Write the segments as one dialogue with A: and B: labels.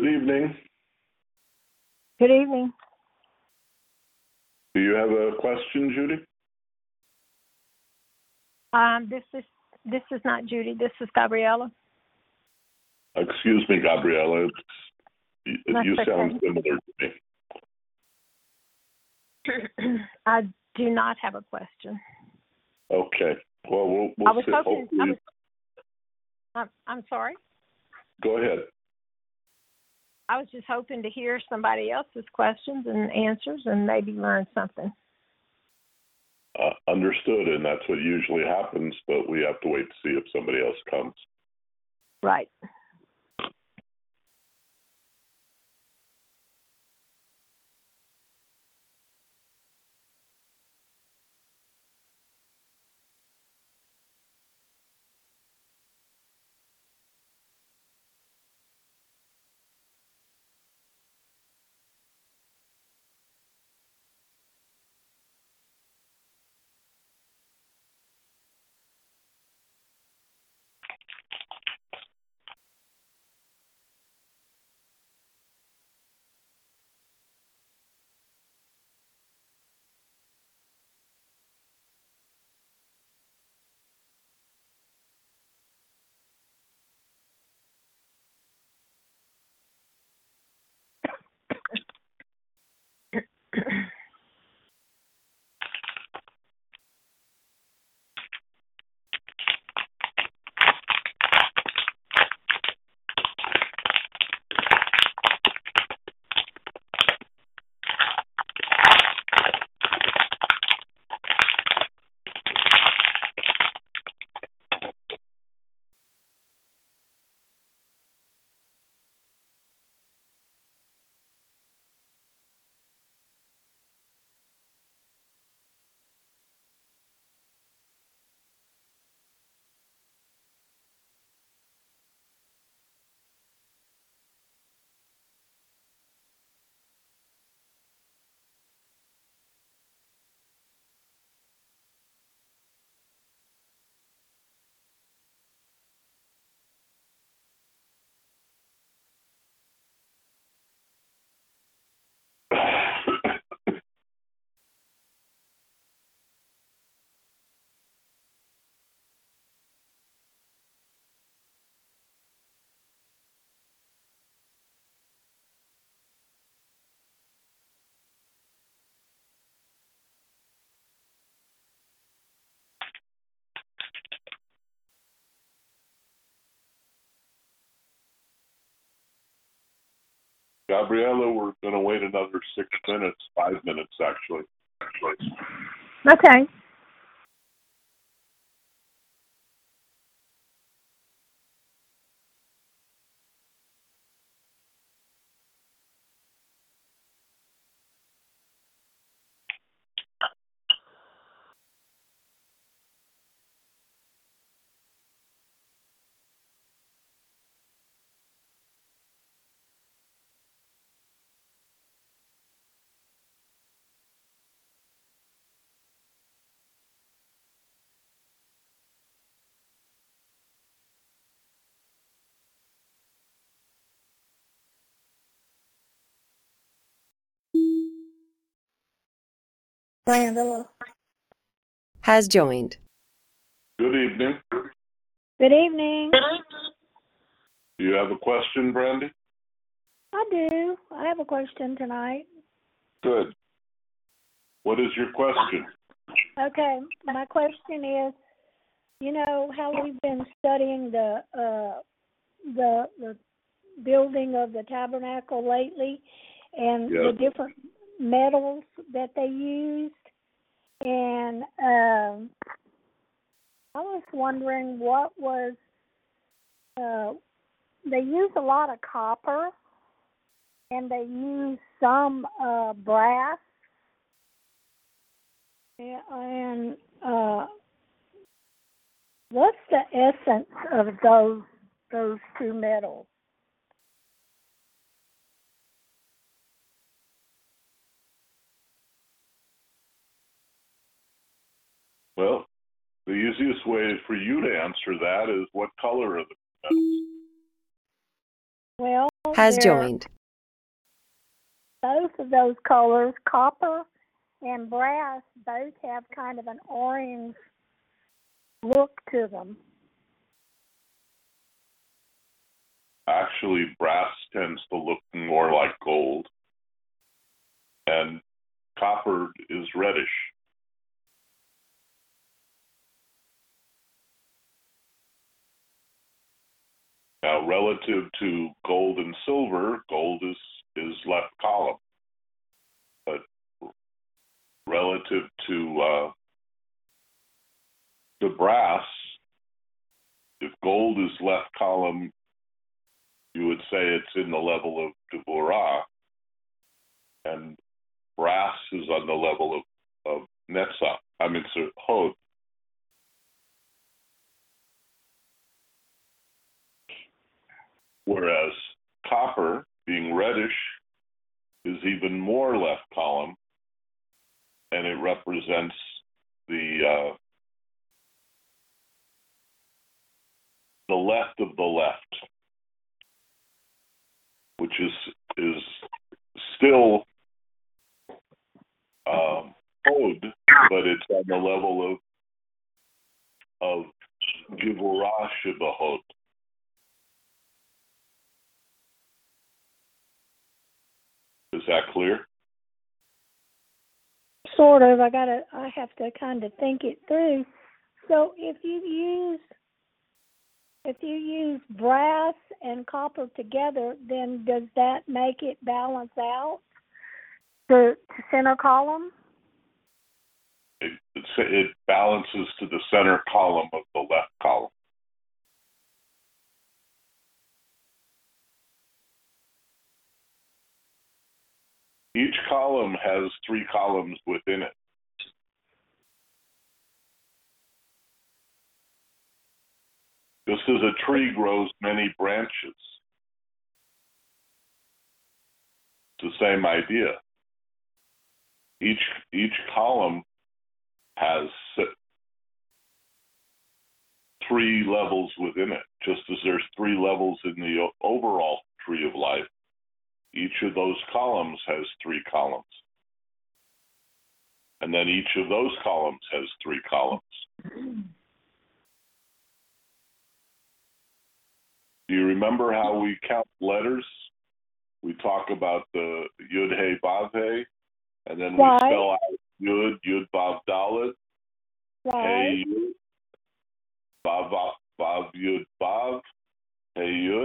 A: Good evening.
B: Good evening.
A: Do you have a question, Judy?
B: This is not Judy. This is Gabriella.
A: Excuse me, Gabriella. You sound similar to me.
B: I do not have a question.
A: Okay. Well, we'll see. Hopefully...
B: I'm sorry?
A: Go ahead.
B: I was just hoping to hear somebody else's questions and answers and maybe learn something.
A: Understood, and that's what usually happens, but we have to wait to see if somebody else comes.
B: Right.
A: Gabriella, we're going to wait another 6 minutes, 5 minutes actually.
B: Okay.
C: Has joined.
A: Good evening.
B: Good evening.
A: Do you have a question, Brandy?
B: I do. I have a question tonight.
A: Good. What is your question?
B: Okay. My question is, you know how we've been studying the building of the tabernacle lately and the different metals that they used, and I was wondering what was they use a lot of copper and they use some brass and what's the essence of those two metals?
A: Well, the easiest way for you to answer that is what color are the metals?
B: Well, Well,
C: Has joined.
B: both of those colors, copper and brass, both have kind of an orange look to them.
A: Actually, brass tends to look more like gold, and copper is reddish. Now, relative to gold and silver, gold is left column. But relative to the brass, if gold is left column, you would say it's in the level of Gevurah, and brass is on the level of Netzach. I mean, so Hod. Whereas copper, being reddish, is even more left column, and it represents the left of the left, which is still Hod, but it's on the level of Gevurah Shebahod. Is that clear?
B: Sort of. I have to kind of think it through. So if you use brass and copper together, then does that make it balance out the center column?
A: It balances to the center column of the left column. Each column has 3 columns within it. Just as a tree grows many branches, it's the same idea. Each column has 3 levels within it, just as there's 3 levels in the overall tree of life. Each of those columns has 3 columns. And then each of those columns has 3 columns. Do you remember how we count letters? We talk about the Yud Hey Vav Hey, and then we spell out Yud, Yud Vav Dalet, Hey Yud, Vav Yud Vav, Hey Yud.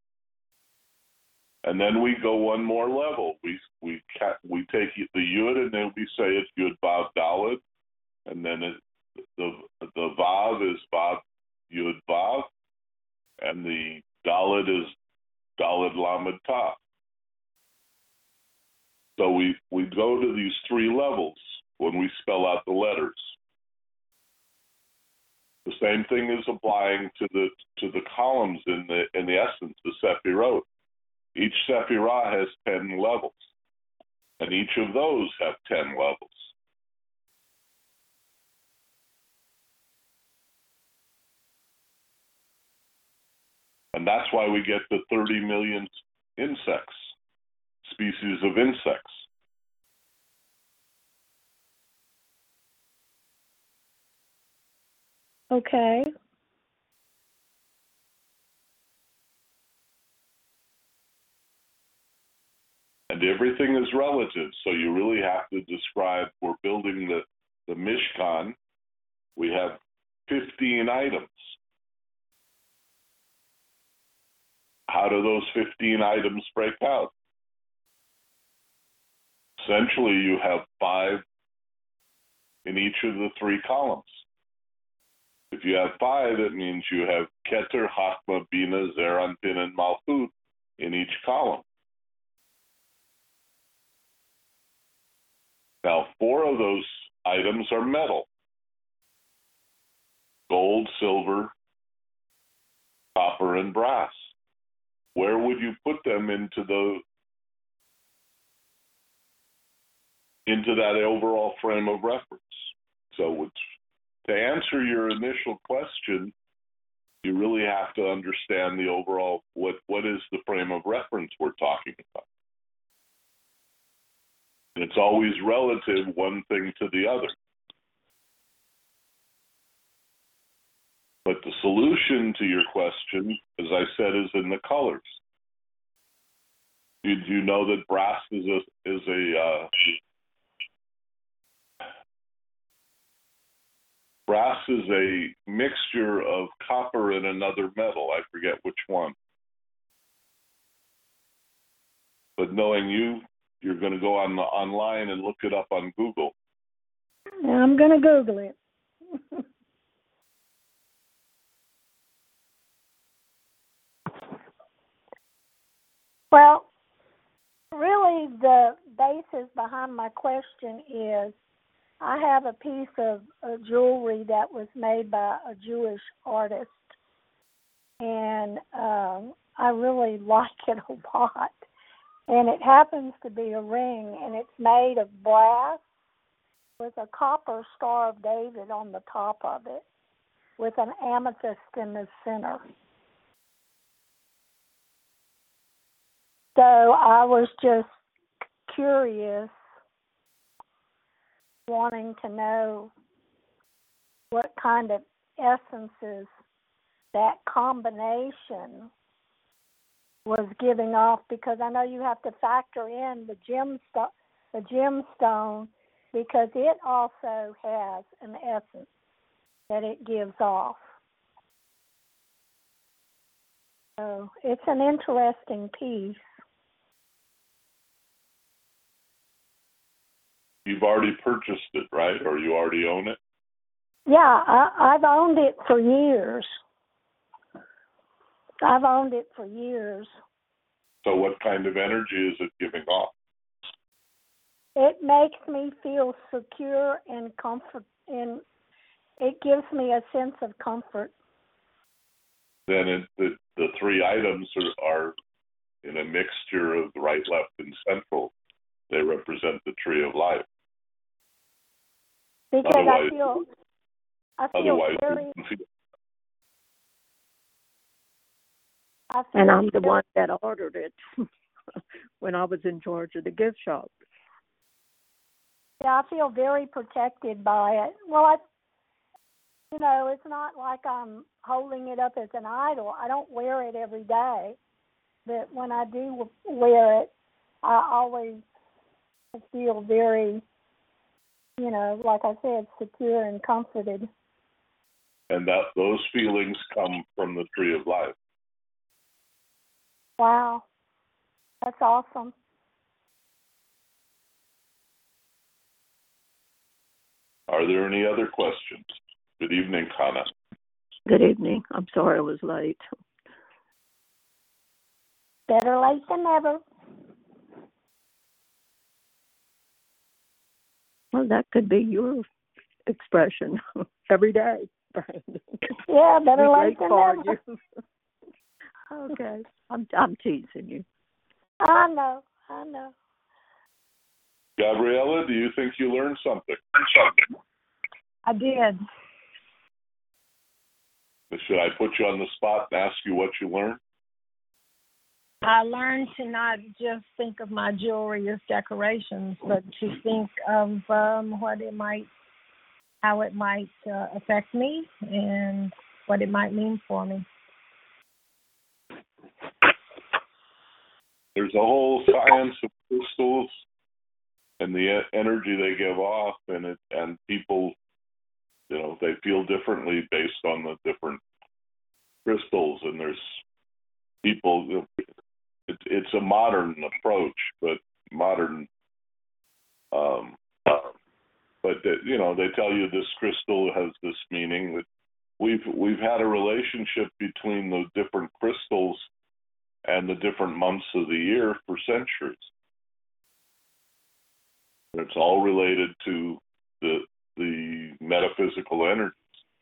A: And then we go one more level. We take the Yud, and then we say it's Yud Vav Dalet, and then the Vav is Vav Yud Vav, and the Dalet is Dalet Lamed Tav. So we go to these 3 levels when we spell out the letters. The same thing is applying to the columns in the essence, the Sephirot. Each Sephirah has 10 levels, and each of those have 10 levels. And that's why we get the 30 million species of insects.
B: Okay.
A: And everything is relative, so you really have to describe, we're building the Mishkan, we have 15 items. How do those 15 items break out? Essentially, you have 5 in each of the 3 columns. If you have 5, it means you have Keter, Chachma, Bina, Zeir Anpin, and Malchut in each column. Now, 4 of those items are metal: gold, silver, copper, and brass. Where would you put them into that overall frame of reference? So to answer your initial question, you really have to understand the overall, what is is the frame of reference we're talking about. And it's always relative, one thing to the other. But the solution to your question, as I said, is in the colors. Did you know that brass is a mixture of copper and another metal? I forget which one. But knowing you're going to go online and look it up on Google.
B: I'm going to Google it. Well, really the basis behind my question is I have a piece of jewelry that was made by a Jewish artist, and I really like it a lot. And it happens to be a ring, and it's made of brass with a copper Star of David on the top of it, with an amethyst in the center. So I was just curious, wanting to know what kind of essences that combination was giving off, because I know you have to factor in the gemstone, because it also has an essence that it gives off. So it's an interesting piece.
A: You've already purchased it, right? Or you already own it?
B: Yeah, I've owned it for years.
A: So what kind of energy is it giving off?
B: It makes me feel secure and comfort, and it gives me a sense of comfort.
A: Then the three items are in a mixture of the right, left, and central. They represent the tree of life.
B: Because I feel
D: and I'm the one that ordered it when I was in charge of the gift shop.
B: Yeah, I feel very protected by it. Well, it's not like I'm holding it up as an idol. I don't wear it every day, but when I do wear it, I always feel very, like I said, secure and comforted.
A: And those feelings come from the tree of life.
B: Wow, that's awesome.
A: Are there any other questions? Good evening, Kana.
D: Good evening. I'm sorry I was late.
B: Better late than never.
D: Well, that could be your expression every day, Brandon.
B: Yeah, better late than never.
D: Okay, I'm teasing you.
B: I know.
A: Gabriella, do you think you learned something?
E: I did.
A: Should I put you on the spot and ask you what you learned?
E: I learned to not just think of my jewelry as decorations, but to think of how it might affect me and what it might mean for me.
A: There's a whole science of crystals and the energy they give off, and people, they feel differently based on the different crystals. And there's people. It's a modern approach, but modern. But they tell you this crystal has this meaning. That we've had a relationship between the different crystals and the different months of the year for centuries. It's all related to the metaphysical energies.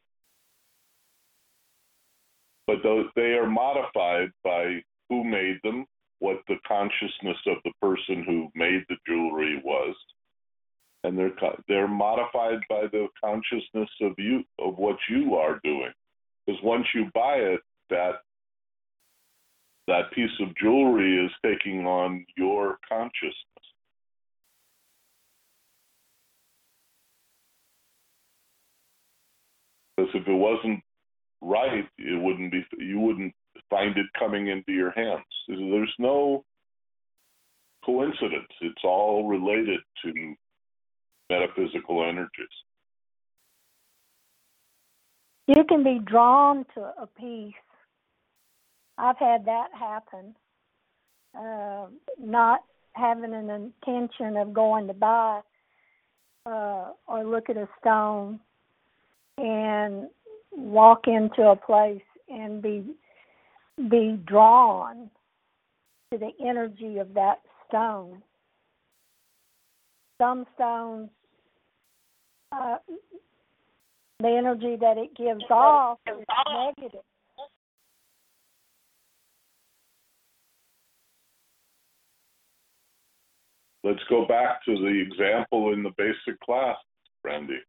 A: But they are modified by who made them, what the consciousness of the person who made the jewelry was, and they're modified by the consciousness of you, of what you are doing. Because once you buy it, that piece of jewelry is taking on your consciousness. Because if it wasn't right, it wouldn't be. You wouldn't find it coming into your hands. There's no coincidence. It's all related to metaphysical energies.
B: You can be drawn to a piece. I've had that happen. Not having an intention of going to buy or look at a stone and walk into a place and be drawn to the energy of that stone. Some stones, the energy that it gives off is negative.
A: Let's go back to the example in the basic class, Brandy.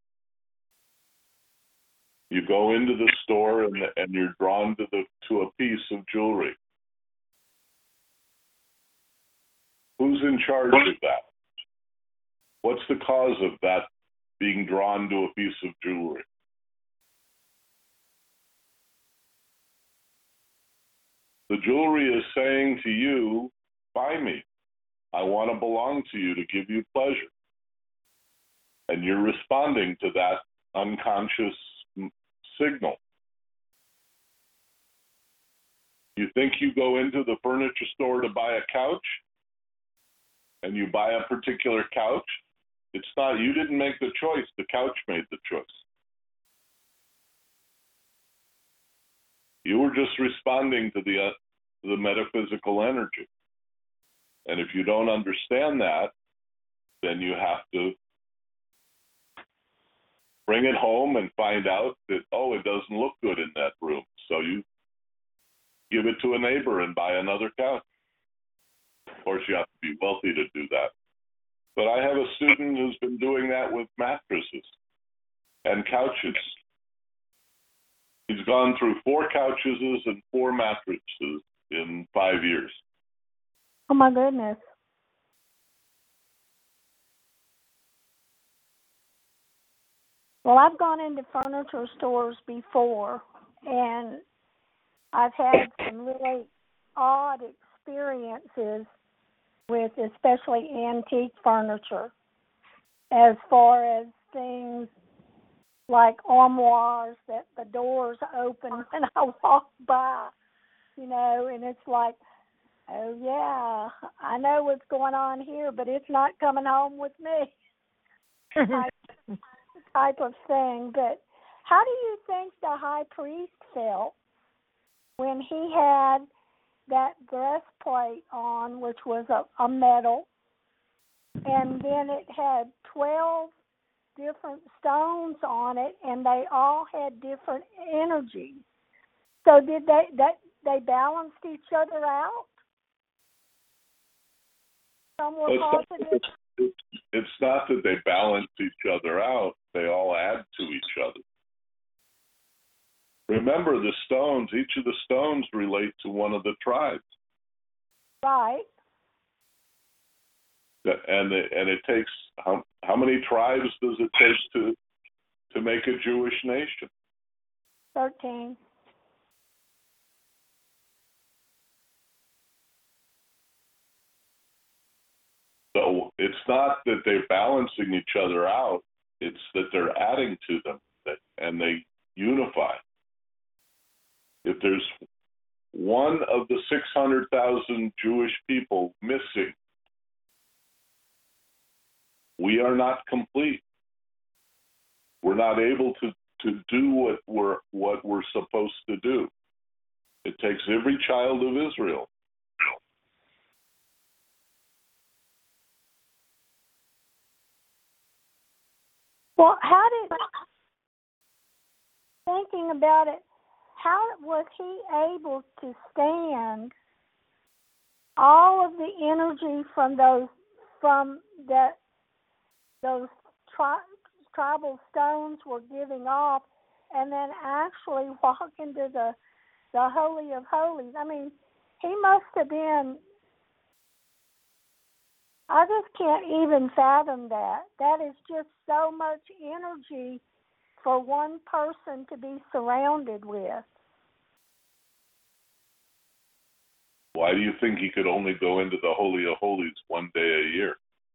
A: You go into the store and you're drawn to a piece of jewelry. Who's in charge of that? What's the cause of that being drawn to a piece of jewelry? The jewelry is saying to you, buy me. I want to belong to you to give you pleasure. And you're responding to that unconscious signal. You think you go into the furniture store to buy a couch and you buy a particular couch? It's not, you didn't make the choice, the couch made the choice. You were just responding to the metaphysical energy. And if you don't understand that, then you have to bring it home and find out that, oh, it doesn't look good in that room. So you give it to a neighbor and buy another couch. Of course, you have to be wealthy to do that. But I have a student who's been doing that with mattresses and couches. He's gone through 4 couches and 4 mattresses in 5 years.
B: Oh, my goodness. Well, I've gone into furniture stores before, and I've had some really odd experiences with especially antique furniture, as far as things like armoires that the doors open when I walk by, and it's like, oh, yeah, I know what's going on here, but it's not coming home with me type of thing. But how do you think the high priest felt when he had that breastplate on, which was a metal, and then it had 12 different stones on it, and they all had different energies? So did they balanced each other out? Some were positive.
A: It's not that they balance each other out. They all add to each other. Remember, the stones, each of the stones relate to one of the tribes.
B: Right.
A: And it takes, how many tribes does it take to make a Jewish nation?
B: 13.
A: So it's not that they're balancing each other out, it's that they're adding to them and they unify. If there's one of the 600,000 Jewish people missing, we are not complete. We're not able to do what we're supposed to do. It takes every child of Israel.
B: Well, thinking about it, how was he able to stand all of the energy from those tribal stones were giving off, and then actually walk into the Holy of Holies? I mean, he must have been. I just can't even fathom that. That is just so much energy for one person to be surrounded with.
A: Why do you think he could only go into the Holy of Holies one day a year?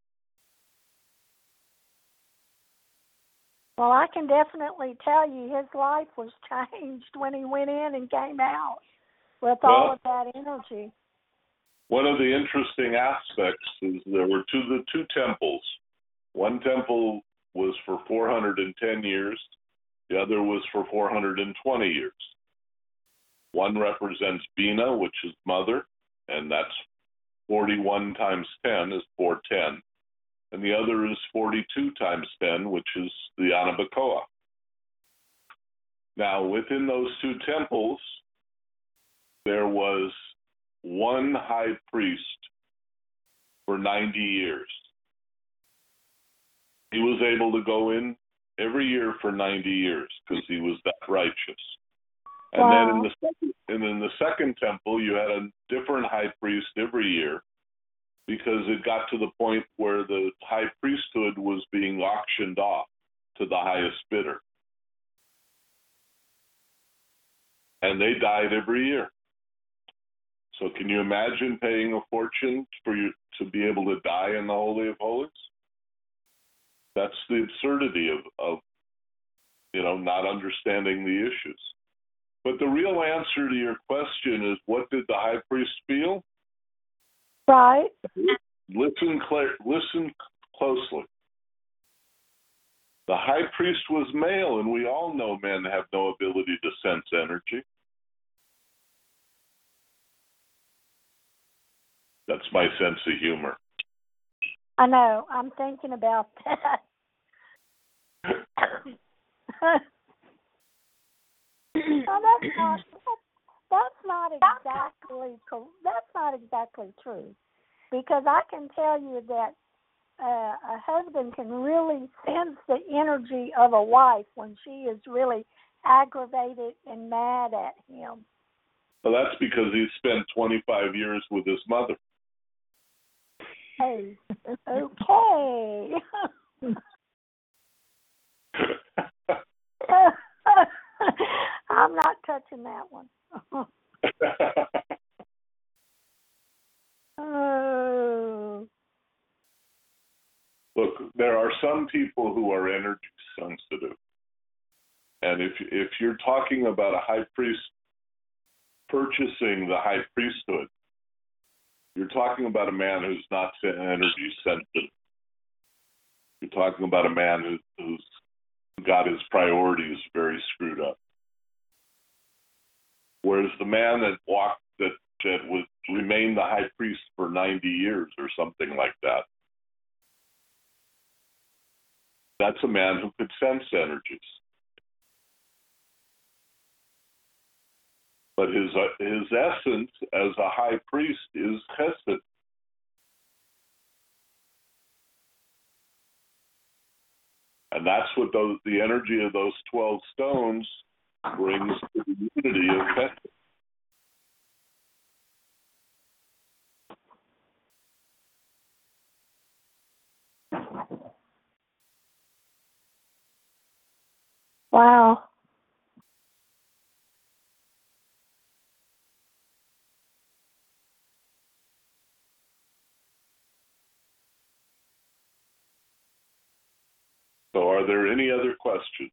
B: Well, I can definitely tell you his life was changed when he went in and came out with all of that energy.
A: One of the interesting aspects is there were the two temples. One temple was for 410 years. The other was for 420 years. One represents Bina, which is mother, and that's 41 times 10 is 410. And the other is 42 times 10, which is the Anabacoa. Now, within those two temples, there was one high priest for 90 years. He was able to go in every year for 90 years because he was that righteous. And
B: wow.
A: then in the second temple, you had a different high priest every year because it got to the point where the high priesthood was being auctioned off to the highest bidder. And they died every year. So can you imagine paying a fortune for you to be able to die in the Holy of Holies? That's the absurdity of not understanding the issues. But the real answer to your question is, what did the high priest feel?
B: Right.
A: Listen closely. The high priest was male, and we all know men have no ability to sense energy. That's my sense of humor.
B: I know. I'm thinking about that. That's not exactly true, because I can tell you that a husband can really sense the energy of a wife when she is really aggravated and mad at him.
A: Well, that's because he spent 25 years with his mother.
B: Hey, okay. I'm not touching that one. Oh.
A: Look, there are some people who are energy sensitive. And if you're talking about a high priest purchasing the high priesthood, you're talking about a man who's not energy sensitive. You're talking about a man who's got his priorities very screwed up. Whereas the man that would remain the high priest for 90 years or something like that, that's a man who could sense energies. But his essence as a high priest is chesed. And that's what the energy of those 12 stones brings to the unity of chesed.
B: Wow.
A: So are there any other questions?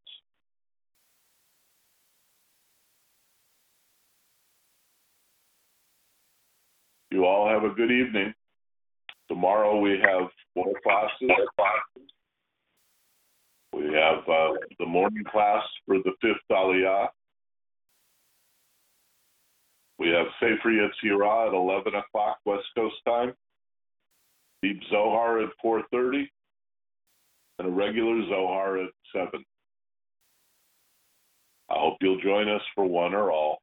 A: You all have a good evening. Tomorrow we have 4 classes. We have the morning class for the 5th Aliyah. We have Sefer Yetzirah at 11 o'clock West Coast time. Deep Zohar at 4:30. And a regular Zohar at 7. I hope you'll join us for one or all.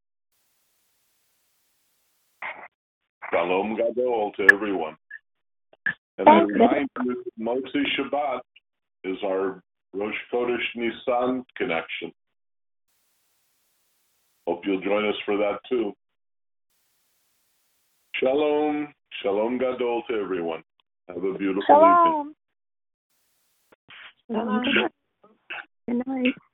A: Shalom Gadol to everyone. And I remind you, Motzi Shabbat is our Rosh Chodesh Nisan connection. Hope you'll join us for that too. Shalom. Shalom gadol to everyone. Have a beautiful evening.
B: Shalom.
D: Good night.